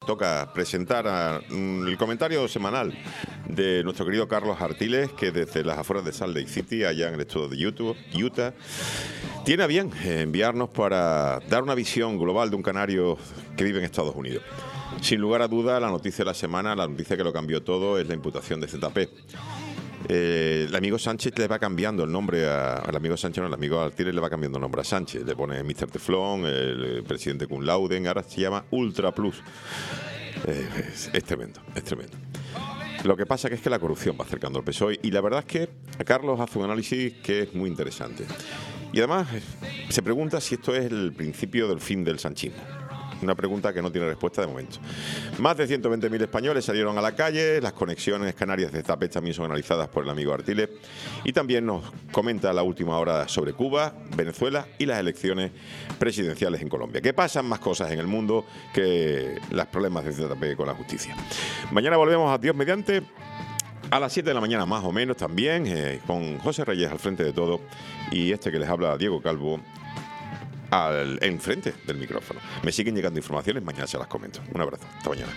toca presentar el comentario semanal de nuestro querido Carlos Artiles, que desde las afueras de Salt Lake City, allá en el estudio de Utah, tiene a bien enviarnos para dar una visión global de un canario que vive en Estados Unidos. Sin lugar a duda, la noticia de la semana, la noticia que lo cambió todo, es la imputación de ZP. El amigo Sánchez le va cambiando el nombre al amigo Sánchez, no, el amigo Artiles le va cambiando el nombre a Sánchez. Le pone Mr. Teflón, el presidente Cum Laude, ahora se llama Ultra Plus. Es tremendo, es tremendo. Lo que pasa es que la corrupción va acercando al PSOE y la verdad es que Carlos hace un análisis que es muy interesante. Y además se pregunta si esto es el principio del fin del sanchismo. Una pregunta que no tiene respuesta de momento. Más de 120.000 españoles salieron a la calle. Las conexiones canarias de ZP también son analizadas por el amigo Artiles. Y también nos comenta la última hora sobre Cuba, Venezuela y las elecciones presidenciales en Colombia. Que pasan más cosas en el mundo que los problemas de ZP con la justicia. Mañana volvemos a Dios mediante a las 7 de la mañana más o menos también, con José Reyes al frente de todo y este que les habla, Diego Calvo, enfrente del micrófono. Me siguen llegando informaciones, mañana se las comento. Un abrazo, hasta mañana.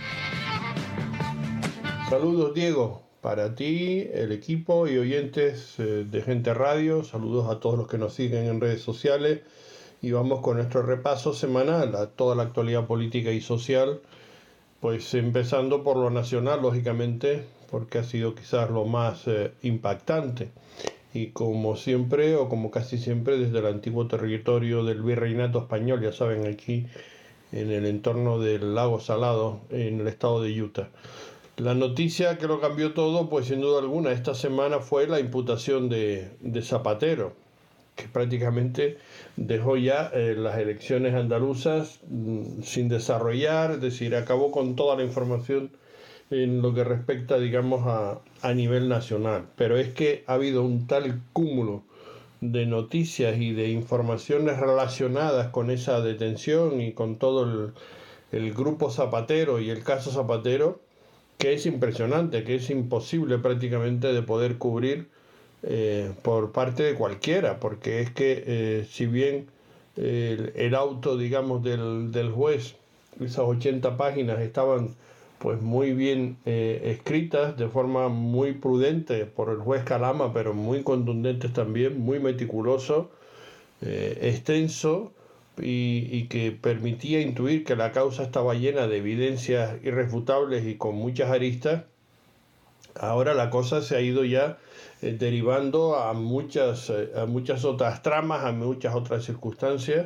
Saludos, Diego, para ti, el equipo y oyentes de Gente Radio. Saludos a todos los que nos siguen en redes sociales. Y vamos con nuestro repaso semanal a toda la actualidad política y social. Pues empezando por lo nacional, lógicamente, porque ha sido quizás lo más impactante. Y como siempre, o como casi siempre, desde el antiguo territorio del virreinato español, ya saben, aquí en el entorno del lago Salado, en el estado de Utah. La noticia que lo cambió todo, pues sin duda alguna, esta semana fue la imputación de Zapatero, que prácticamente dejó ya las elecciones andaluzas sin desarrollar, es decir, acabó con toda la información en lo que respecta, digamos, a nivel nacional. Pero es que ha habido un tal cúmulo de noticias y de informaciones relacionadas con esa detención y con todo el grupo Zapatero y el caso Zapatero, que es impresionante, que es imposible prácticamente de poder cubrir por parte de cualquiera, porque es que si bien el auto, digamos, del juez, esas 80 páginas estaban pues muy bien escritas, de forma muy prudente por el juez Calama, pero muy contundentes también, muy meticuloso, extenso, y que permitía intuir que la causa estaba llena de evidencias irrefutables y con muchas aristas. Ahora la cosa se ha ido ya derivando a muchas otras tramas, a muchas otras circunstancias,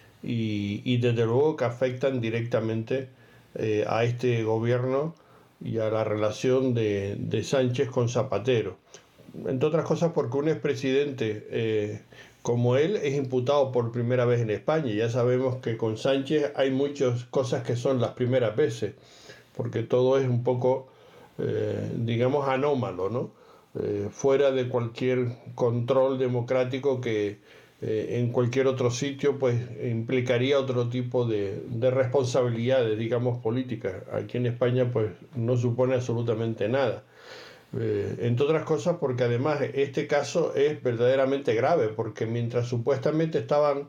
y desde luego que afectan directamente a este gobierno y a la relación de Sánchez con Zapatero. Entre otras cosas porque un expresidente como él es imputado por primera vez en España. Ya sabemos que con Sánchez hay muchas cosas que son las primeras veces, porque todo es un poco, digamos, anómalo, ¿no? Fuera de cualquier control democrático que en cualquier otro sitio pues implicaría otro tipo de responsabilidades, digamos, políticas. Aquí en España pues no supone absolutamente nada. Entre otras cosas porque además este caso es verdaderamente grave, porque mientras supuestamente estaban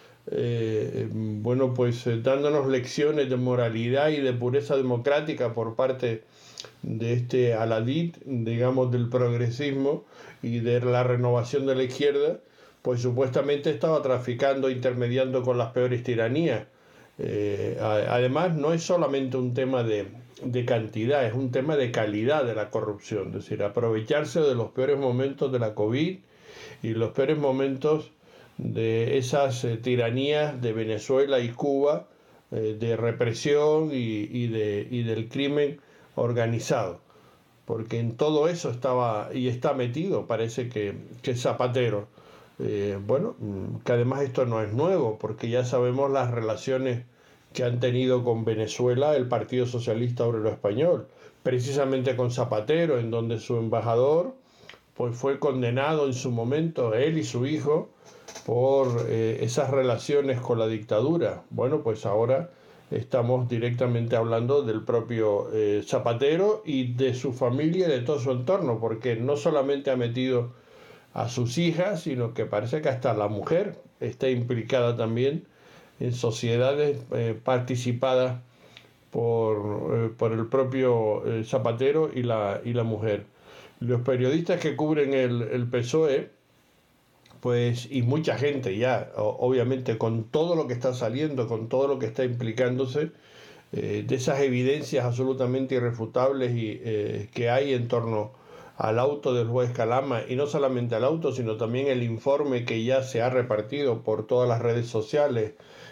dándonos lecciones de moralidad y de pureza democrática por parte de este aladid, digamos, del progresismo y de la renovación de la izquierda, pues supuestamente estaba traficando, intermediando con las peores tiranías. Además, no es solamente un tema de cantidad, es un tema de calidad de la corrupción, es decir, aprovecharse de los peores momentos de la COVID y los peores momentos de esas tiranías de Venezuela y Cuba, de represión y del crimen organizado, porque en todo eso estaba y está metido, parece que Zapatero. Que además esto no es nuevo, porque ya sabemos las relaciones que han tenido con Venezuela el Partido Socialista Obrero Español, precisamente con Zapatero, en donde su embajador pues fue condenado en su momento, él y su hijo, por esas relaciones con la dictadura. Bueno, pues ahora estamos directamente hablando del propio Zapatero y de su familia y de todo su entorno, porque no solamente ha metido a sus hijas, sino que parece que hasta la mujer está implicada también en sociedades participadas por el propio Zapatero y la mujer. Los periodistas que cubren el PSOE, pues, y mucha gente ya, obviamente, con todo lo que está saliendo, con todo lo que está implicándose, de esas evidencias absolutamente irrefutables que hay en torno al auto del juez Calama, y no solamente al auto, sino también el informe que ya se ha repartido por todas las redes sociales,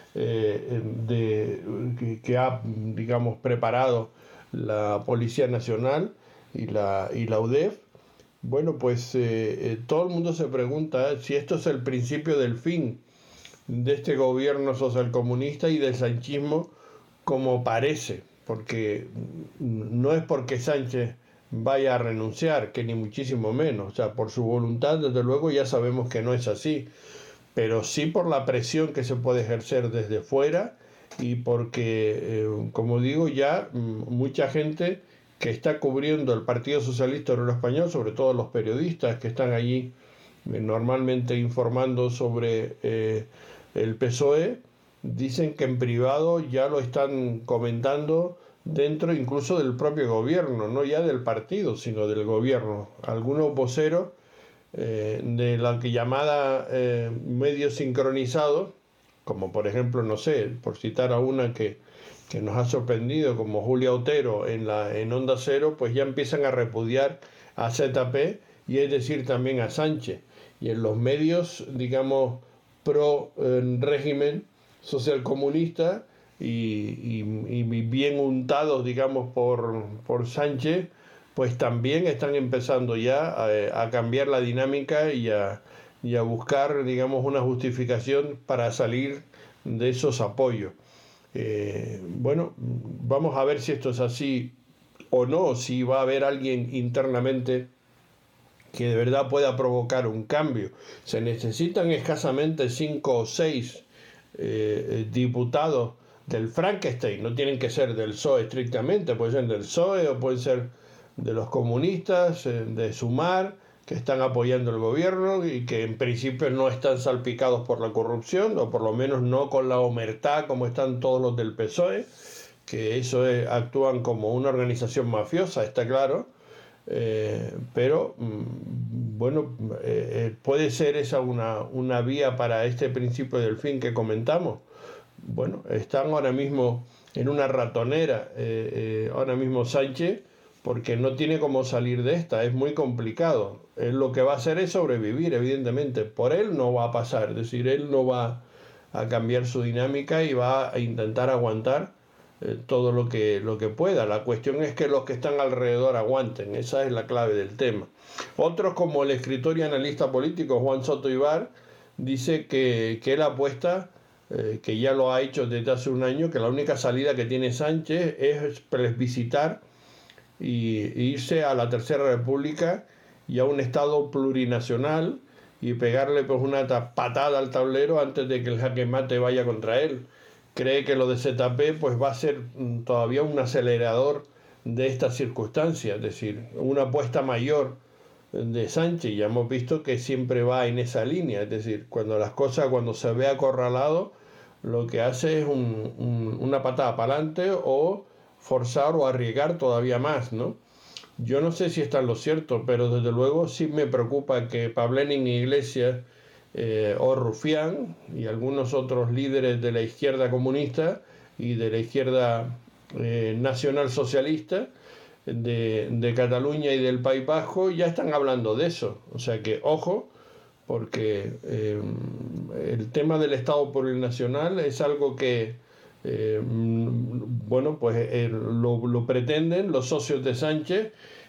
que ha, digamos, preparado la Policía Nacional y la UDEF. Bueno, pues todo el mundo se pregunta si esto es el principio del fin de este gobierno socialcomunista y del sanchismo, como parece, porque no es porque Sánchez vaya a renunciar, que ni muchísimo menos, o sea, por su voluntad, desde luego ya sabemos que no es así, pero sí por la presión que se puede ejercer desde fuera, y porque, como digo, ya mucha gente que está cubriendo el Partido Socialista Obrero Español, sobre todo los periodistas que están allí normalmente informando sobre el PSOE, dicen que en privado ya lo están comentando dentro incluso del propio gobierno, no ya del partido, sino del gobierno. Algunos voceros de la que llamada medios sincronizados, como por ejemplo, no sé, por citar a una que nos ha sorprendido, como Julia Otero en Onda Cero, pues ya empiezan a repudiar a ZP, y es decir, también a Sánchez. Y en los medios, digamos, pro régimen socialcomunista y bien untados, digamos, por Sánchez, pues también están empezando ya a cambiar la dinámica y a buscar, digamos, una justificación para salir de esos apoyos. Bueno, vamos a ver si esto es así o no, si va a haber alguien internamente que de verdad pueda provocar un cambio. Se necesitan escasamente 5 o 6 diputados del Frankenstein, no tienen que ser del PSOE estrictamente, pueden ser del PSOE o pueden ser de los comunistas, de Sumar, que están apoyando el gobierno y que en principio no están salpicados por la corrupción, o por lo menos no con la omertá como están todos los del PSOE, que eso actúan como una organización mafiosa, está claro. Pero bueno, puede ser esa una vía para este principio del fin que comentamos. Bueno, están ahora mismo en una ratonera, ahora mismo Sánchez, porque no tiene cómo salir de esta, es muy complicado. Él lo que va a hacer es sobrevivir, evidentemente. Por él no va a pasar, es decir, él no va a cambiar su dinámica y va a intentar aguantar todo lo que pueda. La cuestión es que los que están alrededor aguanten, esa es la clave del tema. Otros, como el escritor y analista político Juan Soto Ibar, dice que él apuesta, que ya lo ha hecho desde hace un año, que la única salida que tiene Sánchez es plebiscitar e irse a la Tercera República y a un Estado plurinacional y pegarle pues una patada al tablero antes de que el jaque mate vaya contra él. Cree que lo de ZP pues va a ser todavía un acelerador de estas circunstancias, es decir, una apuesta mayor de Sánchez. Ya hemos visto que siempre va en esa línea, es decir, cuando se ve acorralado, lo que hace es una patada para adelante o forzar o arriesgar todavía más, ¿no? Yo no sé si está en lo cierto, pero desde luego sí me preocupa que Pablenín Iglesias o Rufián y algunos otros líderes de la izquierda comunista y de la izquierda nacional socialista de Cataluña y del País Vasco ya están hablando de eso. O sea que, ojo, porque el tema del Estado plurinacional es algo que bueno, pues lo pretenden los socios de Sánchez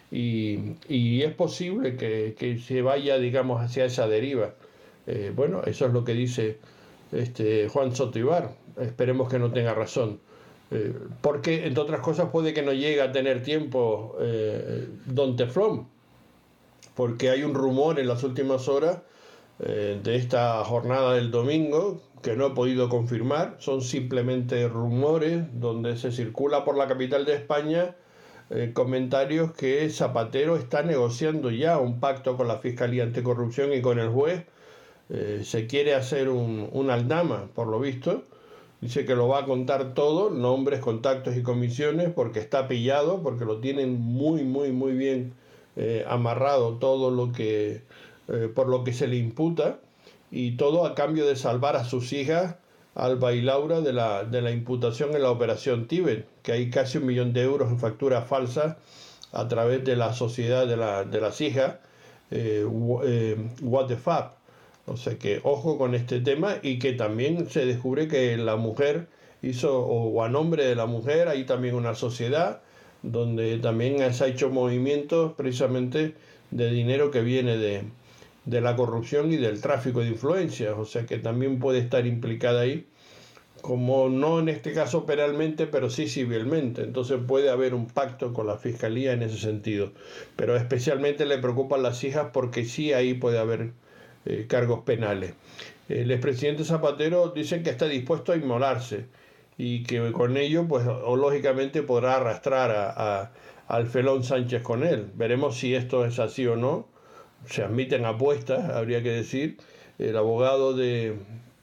y es posible que se vaya, digamos, hacia esa deriva. Bueno, eso es lo que dice Juan Soto Ibar. Esperemos que no tenga razón. Porque, entre otras cosas, puede que no llegue a tener tiempo Don Teflón, porque hay un rumor en las últimas horas de esta jornada del domingo que no he podido confirmar, son simplemente rumores donde se circula por la capital de España comentarios que Zapatero está negociando ya un pacto con la Fiscalía Anticorrupción y con el juez. Se quiere hacer un aldama, por lo visto, Dice que lo va a contar todo, nombres, contactos y comisiones, porque está pillado, porque lo tienen muy bien amarrado todo lo que, por lo que se le imputa, y todo a cambio de salvar a sus hijas, Alba y Laura, de la imputación en la operación Tíbet, que hay casi 1 millón de euros en facturas falsas a través de la sociedad de las hijas, What the Fuck. O sea que ojo con este tema, y que también se descubre que la mujer hizo, o a nombre de la mujer, hay también una sociedad donde también se ha hecho movimientos precisamente de dinero que viene de la corrupción y del tráfico de influencias. O sea que también puede estar implicada ahí, como no en este caso penalmente, pero sí civilmente. Entonces puede haber un pacto con la fiscalía en ese sentido. Pero especialmente le preocupan las hijas, porque sí ahí puede haber cargos penales. El expresidente Zapatero dice que está dispuesto a inmolarse, y que con ello, pues, o lógicamente podrá arrastrar al felón Sánchez con él. Veremos si esto es así o no. Se admiten apuestas, habría que decir. El abogado de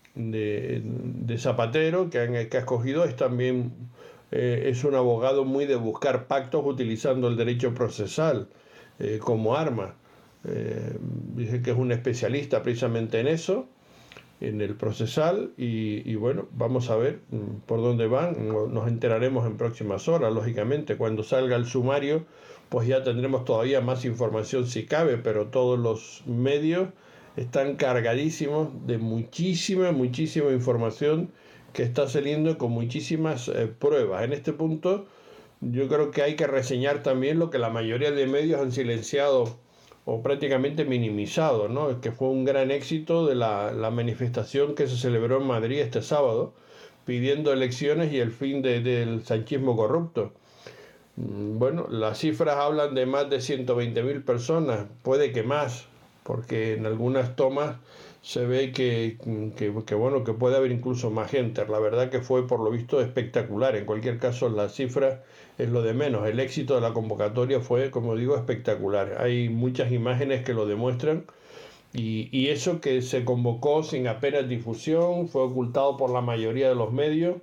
Zapatero que ha escogido es también es un abogado muy de buscar pactos utilizando el derecho procesal como arma. Dice que es un especialista precisamente en eso, en el procesal, y bueno, vamos a ver por dónde van. Nos enteraremos en próximas horas, lógicamente. Cuando salga el sumario, pues ya tendremos todavía más información si cabe, pero todos los medios están cargadísimos de muchísima información que está saliendo con muchísimas pruebas. En este punto yo creo que hay que reseñar también lo que la mayoría de medios han silenciado o prácticamente minimizado, ¿no? Que fue un gran éxito de la manifestación que se celebró en Madrid este sábado, pidiendo elecciones y el fin del sanchismo corrupto. Bueno, las cifras hablan de más de 120.000 personas, puede que más, porque en algunas tomas se ve que bueno, que puede haber incluso más gente. La verdad que fue, por lo visto, espectacular. En cualquier caso, la cifra es lo de menos. El éxito de la convocatoria fue, como digo, espectacular. Hay muchas imágenes que lo demuestran, y eso que se convocó sin apenas difusión, fue ocultado por la mayoría de los medios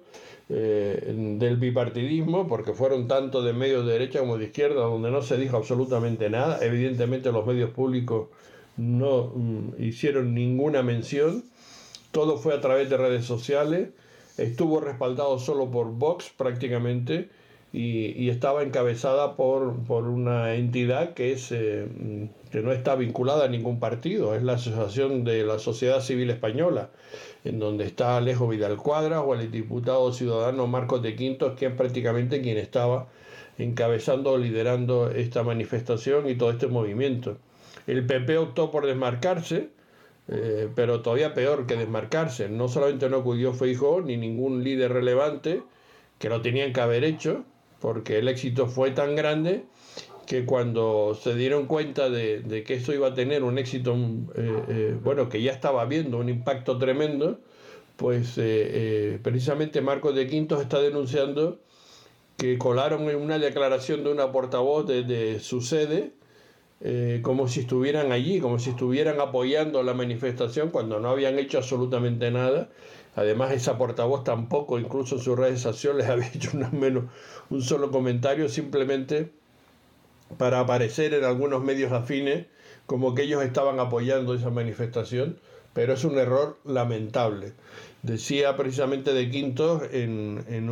del bipartidismo, porque fueron tanto de medios de derecha como de izquierda, donde no se dijo absolutamente nada. Evidentemente los medios públicos no hicieron ninguna mención. Todo fue a través de redes sociales. Estuvo respaldado solo por Vox prácticamente, y estaba encabezada por una entidad que no está vinculada a ningún partido. Es la Asociación de la Sociedad Civil Española, en donde está Alejo Vidal Quadras o el diputado ciudadano Marcos de Quintos, que es prácticamente quien estaba encabezando o liderando esta manifestación y todo este movimiento. El PP optó por desmarcarse, pero todavía peor que desmarcarse. No solamente no acudió Feijóo ni ningún líder relevante, que lo tenían que haber hecho, porque el éxito fue tan grande que cuando se dieron cuenta de que esto iba a tener un éxito, bueno, que ya estaba viendo un impacto tremendo, pues precisamente Marcos de Quintos está denunciando que colaron en una declaración de una portavoz de su sede, como si estuvieran allí, como si estuvieran apoyando la manifestación, cuando no habían hecho absolutamente nada. Además, esa portavoz tampoco, incluso en sus redes sociales, había hecho menos un solo comentario, simplemente para aparecer en algunos medios afines como que ellos estaban apoyando esa manifestación, pero es un error lamentable. Decía precisamente de Quintos en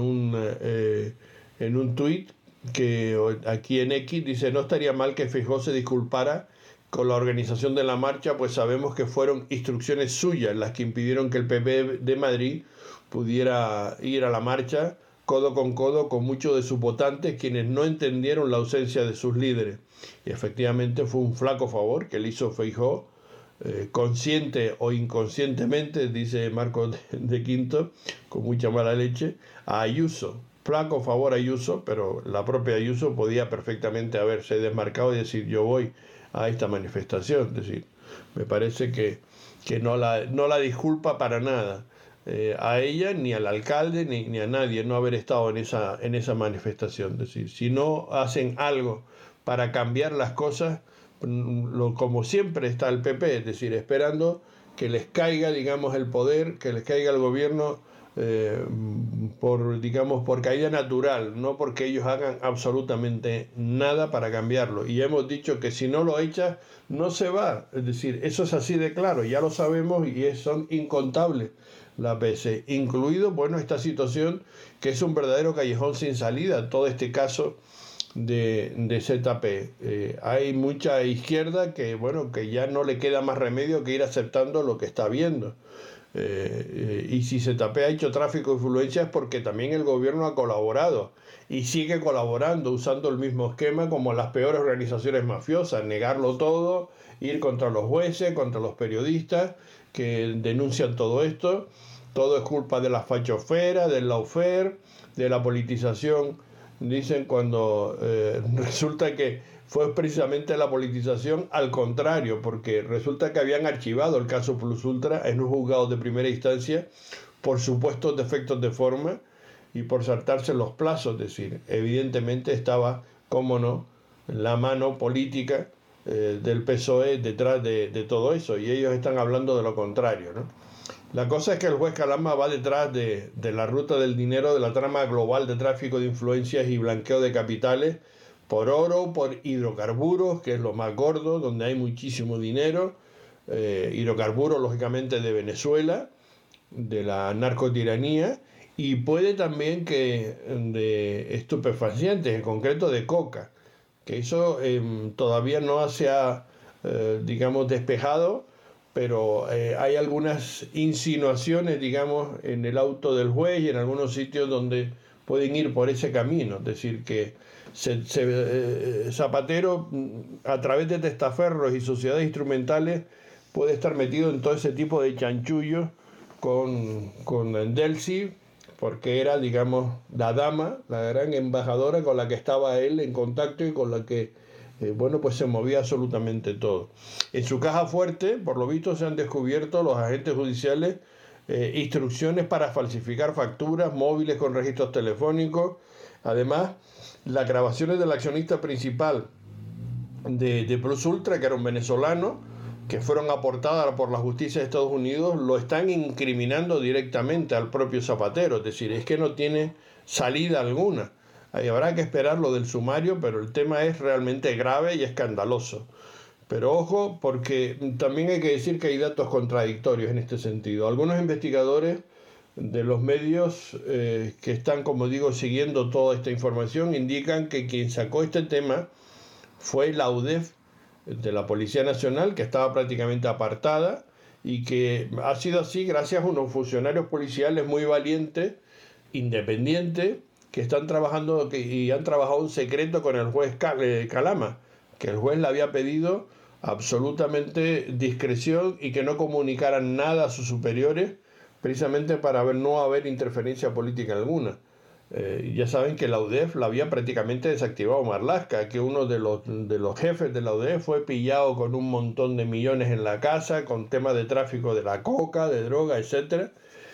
un tuit, que aquí en X dice: no estaría mal que Feijóo se disculpara con la organización de la marcha, pues sabemos que fueron instrucciones suyas las que impidieron que el PP de Madrid pudiera ir a la marcha codo con muchos de sus votantes, quienes no entendieron la ausencia de sus líderes. Y efectivamente fue un flaco favor que le hizo Feijóo, consciente o inconscientemente, dice Marcos de Quinto, con mucha mala leche, a Ayuso. Flaco favor a Ayuso, pero la propia Ayuso podía perfectamente haberse desmarcado y decir: yo voy a esta manifestación. Es decir, me parece que no la disculpa para nada a ella, ni al alcalde, ni a nadie no haber estado en esa manifestación. Es decir, si no hacen algo para cambiar las cosas, como siempre está el PP, es decir, esperando que les caiga, digamos, el poder, que les caiga el gobierno por caída natural, no porque ellos hagan absolutamente nada para cambiarlo. Y hemos dicho que si no lo echas, no se va. Es decir, eso es así de claro, ya lo sabemos y son incontables las veces, incluido, bueno, esta situación que es un verdadero callejón sin salida, todo este caso de ZP. Hay mucha izquierda que, bueno, que ya no le queda más remedio que ir aceptando lo que está viendo. Y si ZP ha hecho tráfico de influencia es porque también el gobierno ha colaborado y sigue colaborando usando el mismo esquema como las peores organizaciones mafiosas, negarlo todo, ir contra los jueces, contra los periodistas que denuncian todo esto. Todo es culpa de la fachosfera, del lawfare, de la politización. Dicen cuando resulta que fue precisamente la politización al contrario, porque resulta que habían archivado el caso Plus Ultra en un juzgado de primera instancia por supuestos defectos de forma y por saltarse los plazos. Es decir, evidentemente estaba, cómo no, la mano política del PSOE detrás de todo eso, y ellos están hablando de lo contrario, ¿no? La cosa es que el juez Calama va detrás de la ruta del dinero de la trama global de tráfico de influencias y blanqueo de capitales por oro, por hidrocarburos, que es lo más gordo, donde hay muchísimo dinero, hidrocarburos lógicamente de Venezuela, de la narcotiranía, y puede también que de estupefacientes, en concreto de coca, que eso todavía no se ha, digamos, despejado, pero hay algunas insinuaciones, digamos, en el auto del juez y en algunos sitios donde pueden ir por ese camino. Es decir, que Zapatero, a través de testaferros y sociedades instrumentales, puede estar metido en todo ese tipo de chanchullos con Delcy, porque era, digamos, la dama, la gran embajadora con la que estaba él en contacto y con la que bueno, pues se movía absolutamente todo. En su caja fuerte, por lo visto, se han descubierto los agentes judiciales instrucciones para falsificar facturas, móviles con registros telefónicos. Además, las grabaciones del accionista principal de Plus Ultra, que era un venezolano, que fueron aportadas por la justicia de Estados Unidos, lo están incriminando directamente al propio Zapatero. Es decir, es que no tiene salida alguna. Ahí habrá que esperar lo del sumario, pero el tema es realmente grave y escandaloso. Pero ojo, porque también hay que decir que hay datos contradictorios en este sentido. Algunos investigadores de los medios que están, como digo, siguiendo toda esta información, indican que quien sacó este tema fue la UDEF de la Policía Nacional, que estaba prácticamente apartada, y que ha sido así gracias a unos funcionarios policiales muy valientes, independientes, que están trabajando y han trabajado en secreto con el juez Calama, que el juez le había pedido absolutamente discreción y que no comunicaran nada a sus superiores, precisamente para no haber interferencia política alguna. Ya saben que la UDEF la había prácticamente desactivado Marlaska, que uno de los jefes de la UDEF fue pillado con un montón de millones en la casa, con temas de tráfico de la coca, de droga, etc.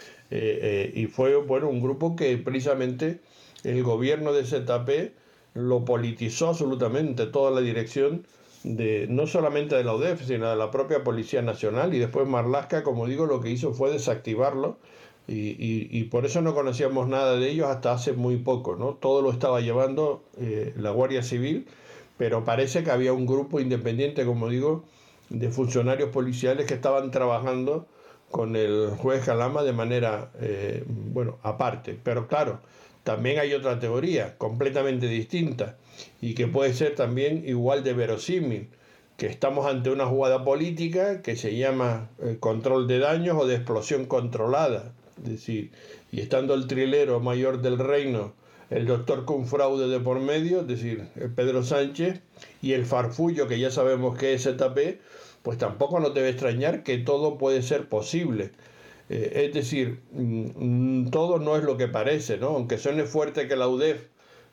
Y fue, bueno, un grupo que precisamente el gobierno de ZP lo politizó absolutamente, toda la dirección no solamente de la UDEF, sino de la propia Policía Nacional, y después Marlaska, como digo, lo que hizo fue desactivarlo, y por eso no conocíamos nada de ellos hasta hace muy poco, ¿no? Todo lo estaba llevando la Guardia Civil, pero parece que había un grupo independiente, como digo, de funcionarios policiales que estaban trabajando con el juez Calama de manera, bueno, aparte. Pero claro, también hay otra teoría completamente distinta y que puede ser también igual de verosímil, que estamos ante una jugada política que se llama control de daños o de explosión controlada. Es decir, y estando el trilero mayor del reino, el doctor con fraude de por medio, es decir, el Pedro Sánchez, y el farfullo que ya sabemos que es ZP, pues tampoco nos debe extrañar que todo puede ser posible. Es decir, todo no es lo que parece, ¿no? Aunque suene fuerte que la UDEF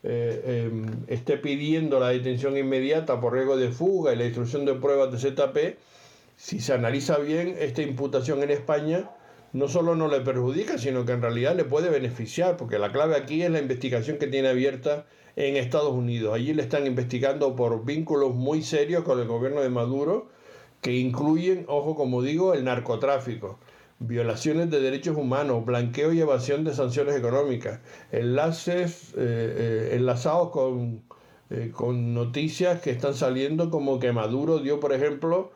esté pidiendo la detención inmediata por riesgo de fuga y la destrucción de pruebas de ZP, si se analiza bien, esta imputación en España no solo no le perjudica, sino que en realidad le puede beneficiar, porque la clave aquí es la investigación que tiene abierta en Estados Unidos. Allí le están investigando por vínculos muy serios con el gobierno de Maduro, que incluyen, ojo, como digo, el narcotráfico. violaciones de derechos humanos, blanqueo y evasión de sanciones económicas, enlaces enlazados con noticias que están saliendo como que Maduro dio, por ejemplo,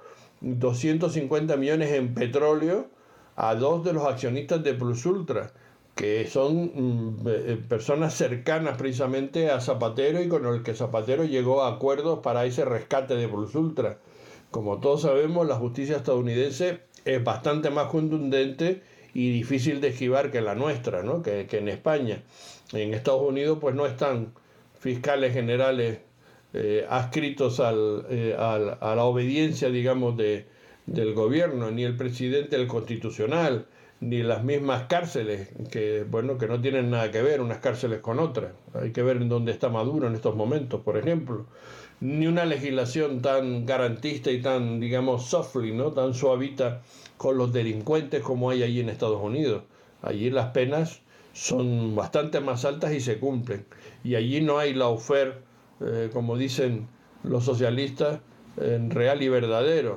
250 millones en petróleo a dos de los accionistas de Plus Ultra, que son personas cercanas precisamente a Zapatero y con el que Zapatero llegó a acuerdos para ese rescate de Plus Ultra. Como todos sabemos, la justicia estadounidense es bastante más contundente y difícil de esquivar que la nuestra, ¿no? que en España. En Estados Unidos pues no están fiscales generales adscritos a la obediencia, digamos, del gobierno, ni el presidente del Constitucional, ni las mismas cárceles, que no tienen nada que ver unas cárceles con otras. Hay que ver en dónde está Maduro en estos momentos, por ejemplo. Ni una legislación tan garantista y tan, digamos, softly, ¿no? Tan suavita con los delincuentes como hay allí en Estados Unidos. Allí las penas son bastante más altas y se cumplen. Y allí no hay lawfare, como dicen los socialistas, real y verdadero.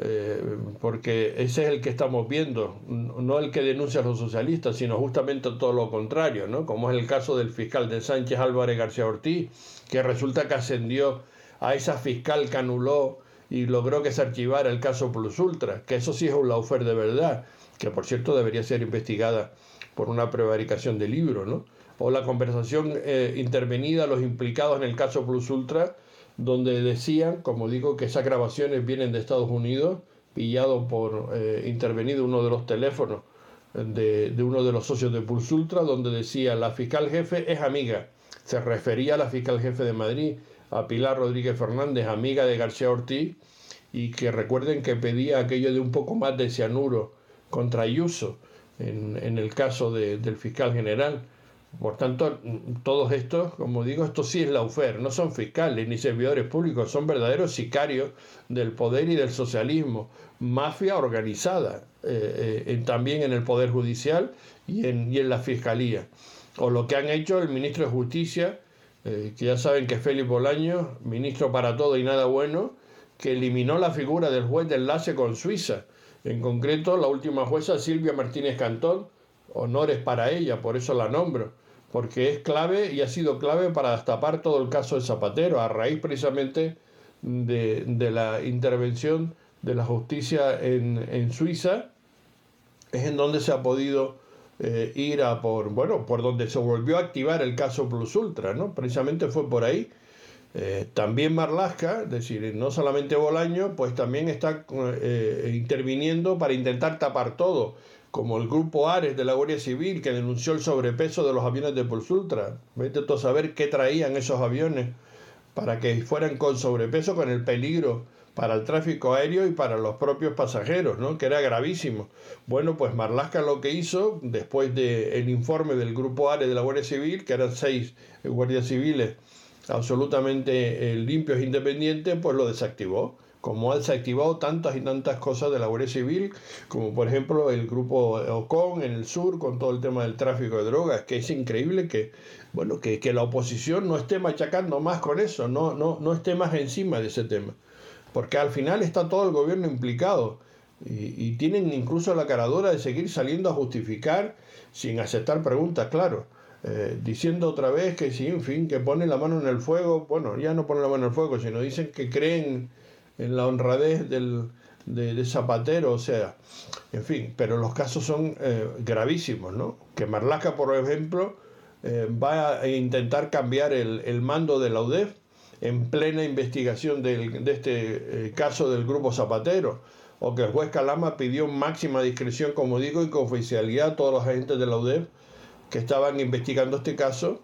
Porque ese es el que estamos viendo, no el que denuncia a los socialistas, sino justamente todo lo contrario, ¿no? Como es el caso del fiscal de Sánchez Álvarez García Ortiz, que resulta que ascendió a esa fiscal que anuló y logró que se archivara el caso Plus Ultra, que eso sí es un lawfare de verdad, que por cierto debería ser investigada por una prevaricación de libro, ¿no? O la conversación intervenida a los implicados en el caso Plus Ultra, donde decían, como digo, que esas grabaciones vienen de Estados Unidos, pillado por intervenido uno de los teléfonos de uno de los socios de Plus Ultra, donde decía, la fiscal jefe es amiga. Se refería a la fiscal jefe de Madrid, a Pilar Rodríguez Fernández, amiga de García Ortiz, y que recuerden que pedía aquello de un poco más de cianuro contra Ayuso, en el caso del fiscal general. Por tanto, todos estos, como digo, esto sí es lawfare, no son fiscales ni servidores públicos, son verdaderos sicarios del poder y del socialismo, mafia organizada, también en el Poder Judicial y en la Fiscalía. O lo que han hecho el ministro de Justicia, que ya saben que es Félix Bolaños, ministro para todo y nada bueno, que eliminó la figura del juez de enlace con Suiza. En concreto, la última jueza Silvia Martínez Cantón, honores para ella, por eso la nombro, porque es clave y ha sido clave para destapar todo el caso de Zapatero, a raíz precisamente de la intervención de la justicia en Suiza, es en donde se ha podido ir por donde se volvió a activar el caso Plus Ultra, ¿no? Precisamente fue por ahí. También Marlaska, es decir, no solamente Bolaño, pues también está interviniendo para intentar tapar todo, como el grupo Ares de la Guardia Civil, que denunció el sobrepeso de los aviones de Plus Ultra. Vete tú a saber qué traían esos aviones para que fueran con sobrepeso, con el peligro para el tráfico aéreo y para los propios pasajeros, ¿no? Que era gravísimo. Bueno, pues Marlaska lo que hizo, después del informe del grupo Ares de la Guardia Civil, que eran 6 guardias civiles absolutamente limpios e independientes, pues lo desactivó, como ha desactivado tantas y tantas cosas de la Guardia Civil, como por ejemplo el grupo Ocon en el sur, con todo el tema del tráfico de drogas, que es increíble que la oposición no esté machacando más con eso, no esté más encima de ese tema, porque al final está todo el gobierno implicado, y tienen incluso la caradura de seguir saliendo a justificar sin aceptar preguntas, claro. Diciendo otra vez que sí, en fin, que ponen la mano en el fuego. Bueno, ya no ponen la mano en el fuego, sino dicen que creen en la honradez de Zapatero, o sea, en fin, pero los casos son gravísimos, ¿no? Que Marlaska, por ejemplo, va a intentar cambiar el mando de la UDEF en plena investigación de este caso del grupo Zapatero, o que el juez Calama pidió máxima discreción, como digo, y confidencialidad a todos los agentes de la UDEF que estaban investigando este caso,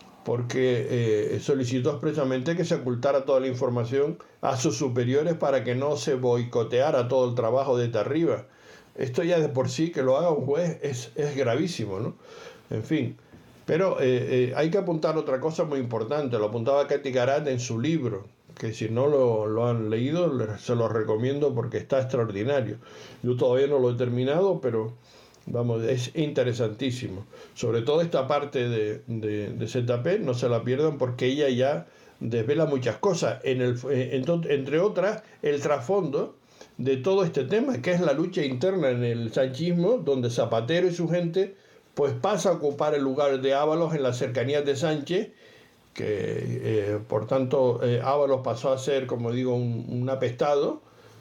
porque solicitó expresamente que se ocultara toda la información a sus superiores para que no se boicoteara todo el trabajo desde arriba. Esto ya de por sí, que lo haga un juez, es gravísimo, ¿no? En fin, pero hay que apuntar otra cosa muy importante, lo apuntaba Katy Garat en su libro, que si no lo han leído, se lo recomiendo porque está extraordinario. Yo todavía no lo he terminado, pero vamos, es interesantísimo. Sobre todo esta parte de ZP, no se la pierdan porque ella ya desvela muchas cosas. Entre otras, el trasfondo de todo este tema, que es la lucha interna en el sanchismo, donde Zapatero y su gente pues pasa a ocupar el lugar de Ábalos en las cercanías de Sánchez, que por tanto Ábalos pasó a ser, como digo, un apestado,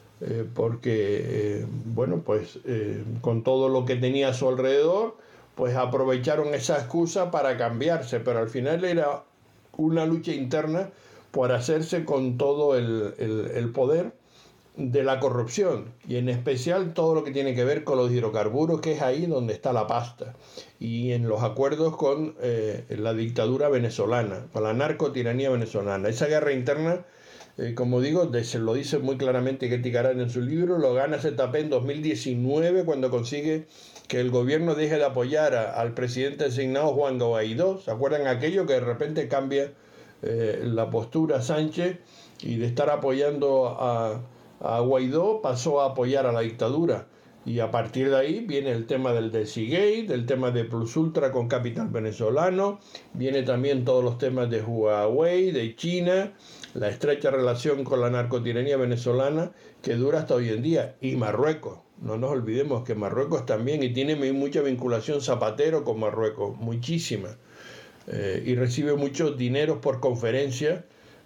porque bueno, pues con todo lo que tenía a su alrededor, pues aprovecharon esa excusa para cambiarse, pero al final era una lucha interna por hacerse con todo el poder de la corrupción, y en especial todo lo que tiene que ver con los hidrocarburos, que es ahí donde está la pasta, y en los acuerdos con la dictadura venezolana, con la narcotiranía venezolana. Esa guerra interna, como digo, se lo dice muy claramente Ketty Karán en su libro, lo gana ZP en 2019 cuando consigue que el gobierno deje de apoyar al presidente designado Juan Guaidó. ¿Se acuerdan aquello que de repente cambia la postura Sánchez, y de estar apoyando a Guaidó pasó a apoyar a la dictadura? Y a partir de ahí viene el tema del Seagate, el tema de Plus Ultra con capital venezolano, viene también todos los temas de Huawei, de China, la estrecha relación con la narcotiranía venezolana que dura hasta hoy en día, y Marruecos. No nos olvidemos que Marruecos también, y tiene mucha vinculación Zapatero con Marruecos, muchísima, y recibe muchos dineros por conferencias,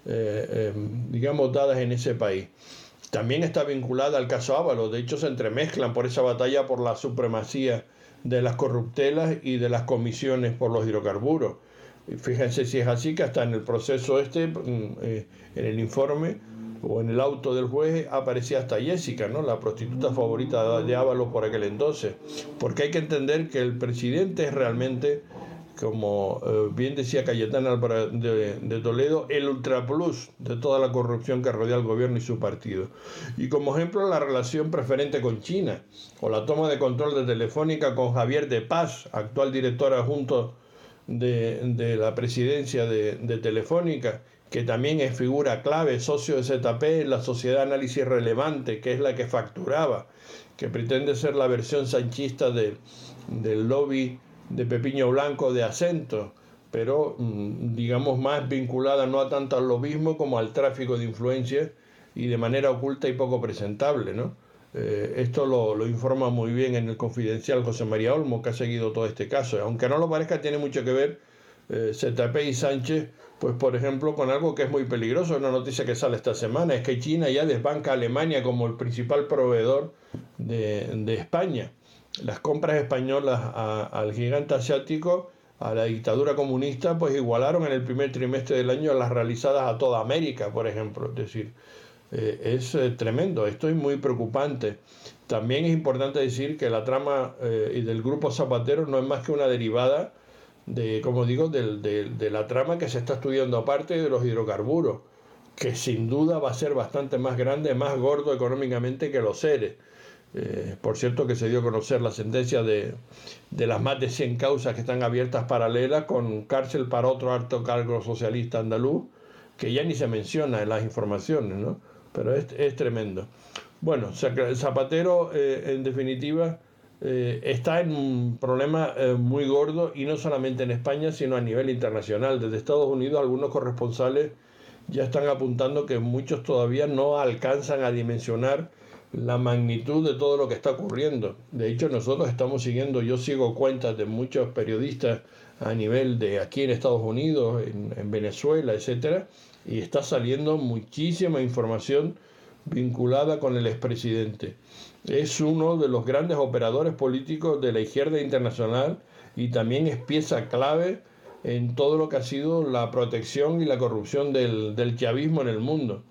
digamos, dadas en ese país. También está vinculada al caso Ábalos, de hecho se entremezclan por esa batalla por la supremacía de las corruptelas y de las comisiones por los hidrocarburos. Y fíjense si es así, que hasta en el proceso en el informe o en el auto del juez aparecía hasta Jessica, ¿no?, la prostituta favorita de Ábalos por aquel entonces. Porque hay que entender que el presidente es realmente, como bien decía Cayetana Álvarez de Toledo, el ultraplus de toda la corrupción que rodea al gobierno y su partido. Y como ejemplo, la relación preferente con China, o la toma de control de Telefónica con Javier de Paz, actual director adjunto de la presidencia de Telefónica, que también es figura clave, socio de ZP en la Sociedad de Análisis Relevante, que es la que facturaba, que pretende ser la versión sanchista del lobby de Pepiño Blanco de Acento, pero digamos más vinculada no a tanto al lobismo como al tráfico de influencias, y de manera oculta y poco presentable, ¿no? Esto lo informa muy bien en el Confidencial José María Olmo, que ha seguido todo este caso. Aunque no lo parezca, tiene mucho que ver ZP y Sánchez, pues por ejemplo, con algo que es muy peligroso, una noticia que sale esta semana, es que China ya desbanca a Alemania como el principal proveedor de España. Las compras españolas al gigante asiático, a la dictadura comunista, pues igualaron en el primer trimestre del año a las realizadas a toda América, por ejemplo. Es decir, es tremendo, esto es muy preocupante. También es importante decir que la trama y del grupo Zapatero no es más que una derivada de, como digo, de la trama que se está estudiando aparte de los hidrocarburos, que sin duda va a ser bastante más grande, más gordo económicamente que los seres. Por cierto, que se dio a conocer la sentencia de las más de 100 causas que están abiertas paralelas, con cárcel para otro alto cargo socialista andaluz, que ya ni se menciona en las informaciones, ¿no? Pero es tremendo. Bueno, Zapatero, en definitiva, está en un problema muy gordo, y no solamente en España, sino a nivel internacional. Desde Estados Unidos, algunos corresponsales ya están apuntando que muchos todavía no alcanzan a dimensionar la magnitud de todo lo que está ocurriendo. De hecho, nosotros estamos siguiendo, yo sigo cuentas de muchos periodistas a nivel de aquí en Estados Unidos, en Venezuela, etcétera, y está saliendo muchísima información vinculada con el expresidente. Es uno de los grandes operadores políticos de la izquierda internacional, y también es pieza clave en todo lo que ha sido la protección y la corrupción del chavismo en el mundo.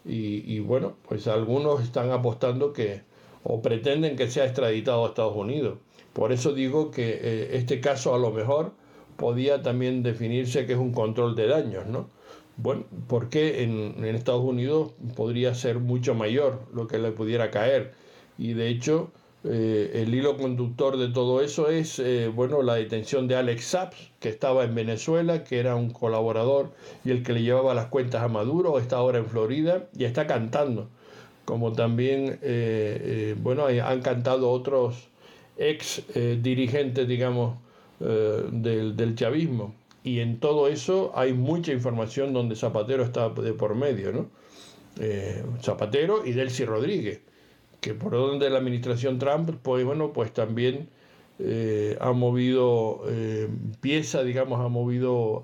Y bueno, pues algunos están apostando que, o pretenden que sea extraditado a Estados Unidos. Por eso digo que este caso a lo mejor podía también definirse que es un control de daños, ¿no? Bueno, porque en Estados Unidos podría ser mucho mayor lo que le pudiera caer. Y de hecho, el hilo conductor de todo eso es bueno, la detención de Alex Saps, que estaba en Venezuela, que era un colaborador y el que le llevaba las cuentas a Maduro. Está ahora en Florida y está cantando, como también bueno, han cantado otros ex dirigentes, digamos, del chavismo. Y en todo eso hay mucha información donde Zapatero está de por medio, ¿no? Zapatero y Delcy Rodríguez, que por orden de la administración Trump, pues bueno, pues también ha movido pieza, digamos, ha movido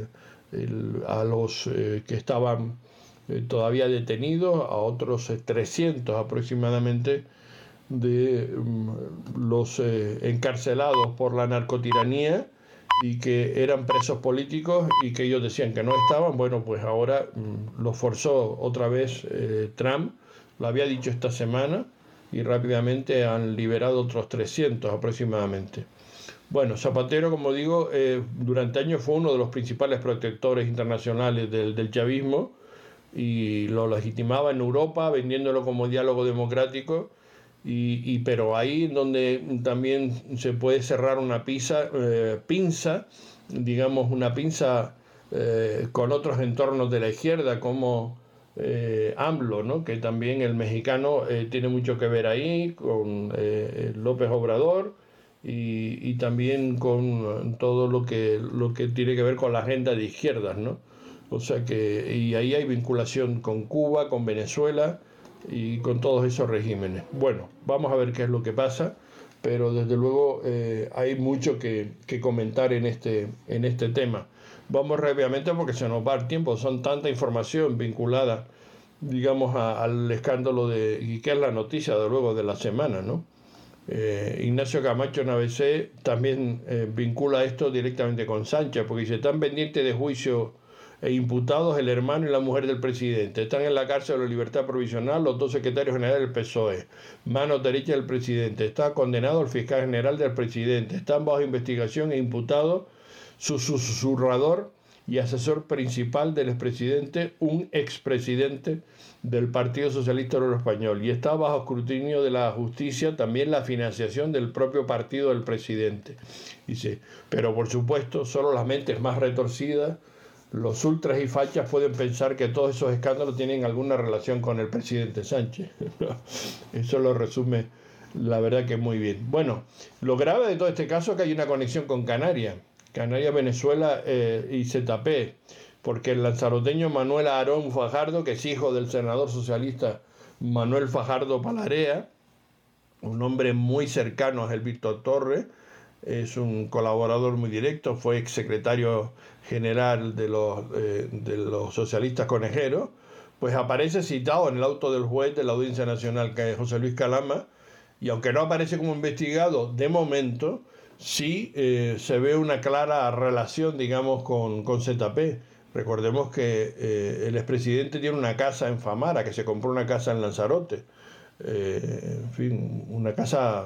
a los que estaban todavía detenidos, a otros 300 aproximadamente de los encarcelados por la narcotiranía y que eran presos políticos y que ellos decían que no estaban. Bueno, pues ahora los forzó otra vez Trump, lo había dicho esta semana, y rápidamente han liberado otros 300 aproximadamente. Bueno, Zapatero, como digo, durante años fue uno de los principales protectores internacionales del chavismo y lo legitimaba en Europa vendiéndolo como diálogo democrático, pero ahí donde también se puede cerrar una pinza, digamos una pinza con otros entornos de la izquierda como AMLO, ¿no? Que también el mexicano tiene mucho que ver ahí con López Obrador y también con todo lo que tiene que ver con la agenda de izquierdas, ¿no? O sea que y ahí hay vinculación con Cuba, con Venezuela y con todos esos regímenes. Bueno, vamos a ver qué es lo que pasa, pero desde luego hay mucho que comentar en este tema. Vamos rápidamente porque se nos va el tiempo, son tanta información vinculada, digamos, al escándalo y que es la noticia, de luego, de la semana, ¿no? Ignacio Camacho en ABC también vincula esto directamente con Sánchez, porque dice, están pendientes de juicio e imputados el hermano y la mujer del presidente. Están en la cárcel de la libertad provisional los dos secretarios generales del PSOE, mano derecha del presidente. Está condenado el fiscal general del presidente. Están bajo investigación e imputados su susurrador y asesor principal del expresidente, un expresidente del Partido Socialista Obrero Español. Y está bajo escrutinio de la justicia también la financiación del propio partido del presidente. Dice, pero por supuesto, solo las mentes más retorcidas, los ultras y fachas pueden pensar que todos esos escándalos tienen alguna relación con el presidente Sánchez. Eso lo resume, la verdad, que muy bien. Bueno, lo grave de todo este caso es que hay una conexión con Canarias, Venezuela y ZP, porque el lanzaroteño Manuel Aarón Fajardo, que es hijo del senador socialista Manuel Fajardo Palarea, un hombre muy cercano a Víctor Torres, es un colaborador muy directo, fue exsecretario general de los socialistas conejeros, pues aparece citado en el auto del juez de la Audiencia Nacional, que es José Luis Calama, y aunque no aparece como investigado de momento, sí se ve una clara relación, digamos, con ZP. Recordemos que el expresidente tiene una casa en Famara, que se compró una casa en Lanzarote, en fin, una casa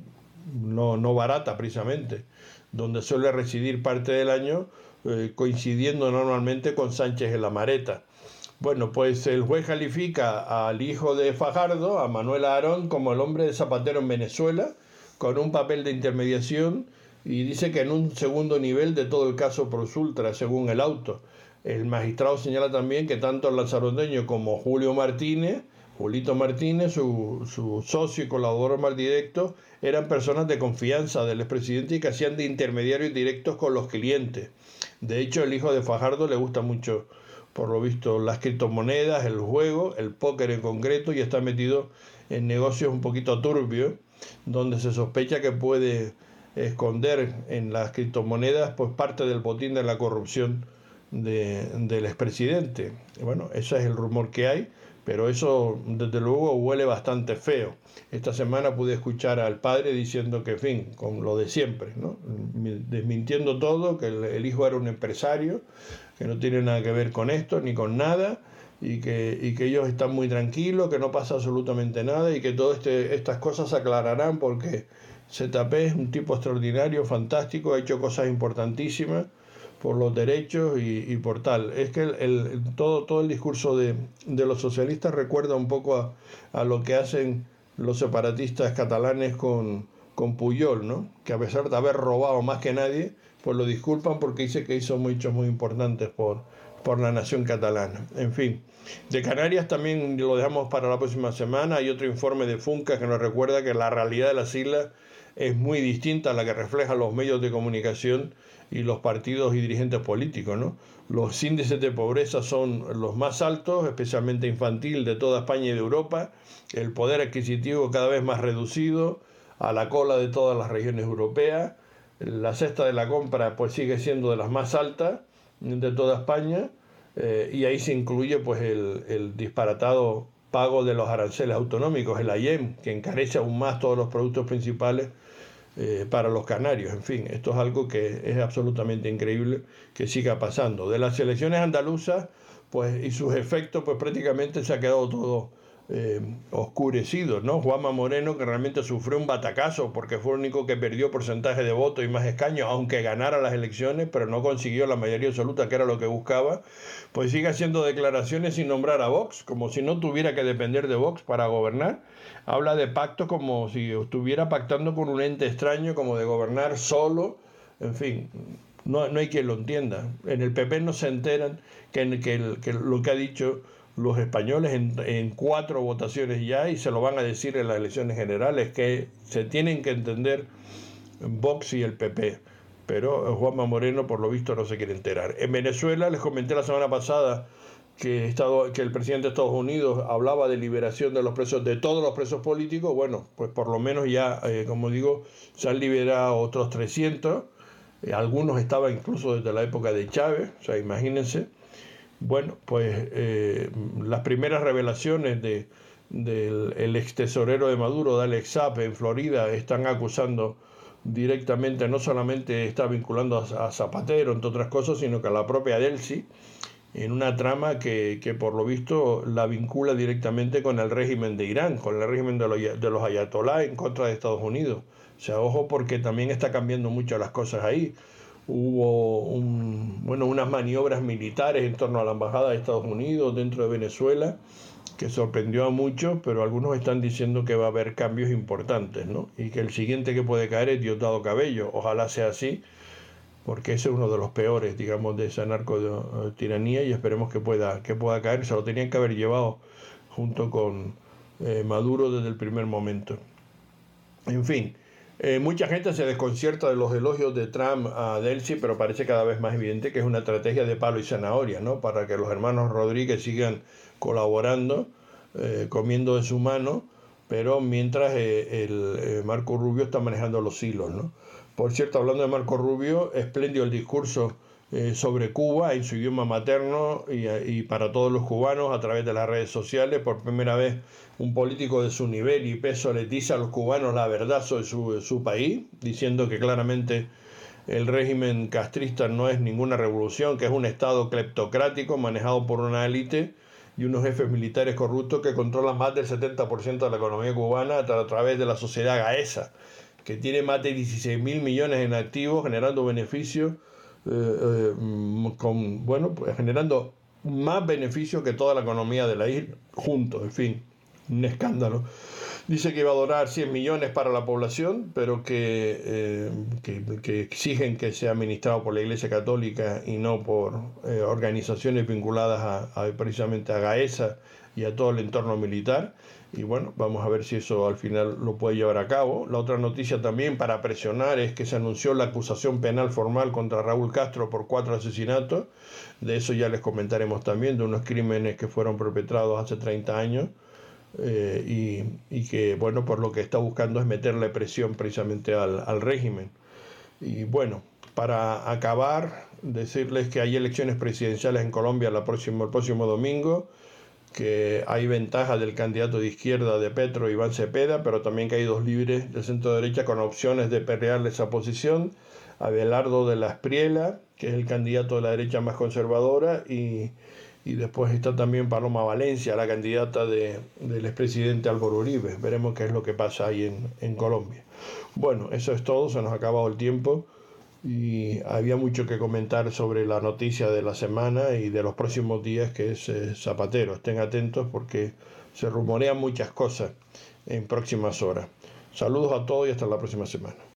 no barata precisamente, donde suele residir parte del año, coincidiendo normalmente con Sánchez en la Mareta. Bueno, pues el juez califica al hijo de Fajardo, a Manuel Aarón, como el hombre de Zapatero en Venezuela, con un papel de intermediación, y dice que en un segundo nivel de todo el caso Pros Ultra, según el auto. El magistrado señala también que tanto el lanzaroteño como Julito Martínez, su socio y colaborador más directo, eran personas de confianza del expresidente y que hacían de intermediarios directos con los clientes. De hecho, el hijo de Fajardo le gusta mucho, por lo visto, las criptomonedas, el juego, el póker en concreto, y está metido en negocios un poquito turbios, donde se sospecha que puede esconder en las criptomonedas pues parte del botín de la corrupción del expresidente. Bueno, ese es el rumor que hay, pero eso desde luego huele bastante feo. Esta semana pude escuchar al padre diciendo que, en fin, con lo de siempre, ¿no? Desmintiendo todo, que el hijo era un empresario, que no tiene nada que ver con esto ni con nada, y que ellos están muy tranquilos, que no pasa absolutamente nada y que todas estas cosas se aclararán porque ZP es un tipo extraordinario, fantástico, ha hecho cosas importantísimas por los derechos y por tal. Es que todo el discurso de los socialistas recuerda un poco a lo que hacen los separatistas catalanes con Pujol, ¿no? Que a pesar de haber robado más que nadie, pues lo disculpan porque dice que hizo hechos muy importantes por la nación catalana. En fin, de Canarias también lo dejamos para la próxima semana. Hay otro informe de Funca que nos recuerda que la realidad de las islas es muy distinta a la que reflejan los medios de comunicación y los partidos y dirigentes políticos, ¿no? Los índices de pobreza son los más altos, especialmente infantil, de toda España y de Europa, el poder adquisitivo cada vez más reducido, a la cola de todas las regiones europeas, la cesta de la compra pues sigue siendo de las más altas de toda España, y ahí se incluye pues el disparatado pago de los aranceles autonómicos, el AIEM, que encarece aún más todos los productos principales para los canarios. En fin, esto es algo que es absolutamente increíble que siga pasando. De las elecciones andaluzas pues, y sus efectos, pues prácticamente se ha quedado todo oscurecido, ¿no? Juanma Moreno, que realmente sufrió un batacazo porque fue el único que perdió porcentaje de votos y más escaños, aunque ganara las elecciones, pero no consiguió la mayoría absoluta, que era lo que buscaba, pues sigue haciendo declaraciones sin nombrar a Vox, como si no tuviera que depender de Vox para gobernar. Habla de pacto como si estuviera pactando con un ente extraño, como de gobernar solo. En fin, no hay quien lo entienda. En el PP no se enteran que lo que ha dicho los españoles en 4 votaciones ya, y se lo van a decir en las elecciones generales, que se tienen que entender Vox y el PP. Pero Juanma Moreno, por lo visto, no se quiere enterar. En Venezuela, les comenté la semana pasada que el presidente de Estados Unidos hablaba de liberación de los presos, de todos los presos políticos. Bueno, pues por lo menos ya, como digo, se han liberado otros 300. Algunos estaban incluso desde la época de Chávez, o sea, imagínense. Bueno, pues las primeras revelaciones del ex tesorero de Maduro, de Alex Saab, en Florida, están acusando directamente, no solamente está vinculando a Zapatero, entre otras cosas, sino que a la propia Delcy, en una trama que por lo visto la vincula directamente con el régimen de Irán, con el régimen de los ayatolás en contra de Estados Unidos. O sea, ojo, porque también está cambiando mucho las cosas ahí. Hubo unas maniobras militares en torno a la embajada de Estados Unidos dentro de Venezuela que sorprendió a muchos, pero algunos están diciendo que va a haber cambios importantes, ¿no? Y que el siguiente que puede caer es Diosdado Cabello. Ojalá sea así, porque ese es uno de los peores, digamos, de esa narcotiranía, y esperemos que pueda caer. Se lo tenían que haber llevado junto con Maduro desde el primer momento. En fin. Mucha gente se desconcierta de los elogios de Trump a Delcy, pero parece cada vez más evidente que es una estrategia de palo y zanahoria, ¿no? Para que los hermanos Rodríguez sigan colaborando, comiendo de su mano, pero mientras Marco Rubio está manejando los hilos, ¿no? Por cierto, hablando de Marco Rubio, espléndido el discurso sobre Cuba en su idioma materno y para todos los cubanos a través de las redes sociales. Por primera vez un político de su nivel y peso les dice a los cubanos la verdad sobre su país, diciendo que claramente el régimen castrista no es ninguna revolución, que es un estado cleptocrático manejado por una élite y unos jefes militares corruptos que controlan más del 70% de la economía cubana a través de la sociedad Gaesa, que tiene más de 16.000 millones en activos, generando beneficios, pues generando más beneficios que toda la economía de la isla juntos. En fin, un escándalo. Dice que iba a donar 100 millones para la población, pero que exigen que sea administrado por la Iglesia Católica y no por organizaciones vinculadas precisamente a Gaesa y a todo el entorno militar. Y bueno, vamos a ver si eso al final lo puede llevar a cabo. La otra noticia también para presionar es que se anunció la acusación penal formal contra Raúl Castro por 4 asesinatos. De eso ya les comentaremos también, de unos crímenes que fueron perpetrados hace 30 años. Y que, bueno, por lo que está buscando es meterle presión precisamente al régimen. Y bueno, para acabar, decirles que hay elecciones presidenciales en Colombia el próximo domingo, que hay ventaja del candidato de izquierda de Petro, Iván Cepeda, pero también que hay 2 libres de centro derecha con opciones de pelearle esa posición: Abelardo de la Espriella, que es el candidato de la derecha más conservadora, y después está también Paloma Valencia, la candidata del expresidente Álvaro Uribe. Veremos qué es lo que pasa ahí en Colombia. Bueno, eso es todo, se nos ha acabado el tiempo y había mucho que comentar sobre la noticia de la semana y de los próximos días, que es Zapatero. Estén atentos porque se rumorean muchas cosas en próximas horas. Saludos a todos y hasta la próxima semana.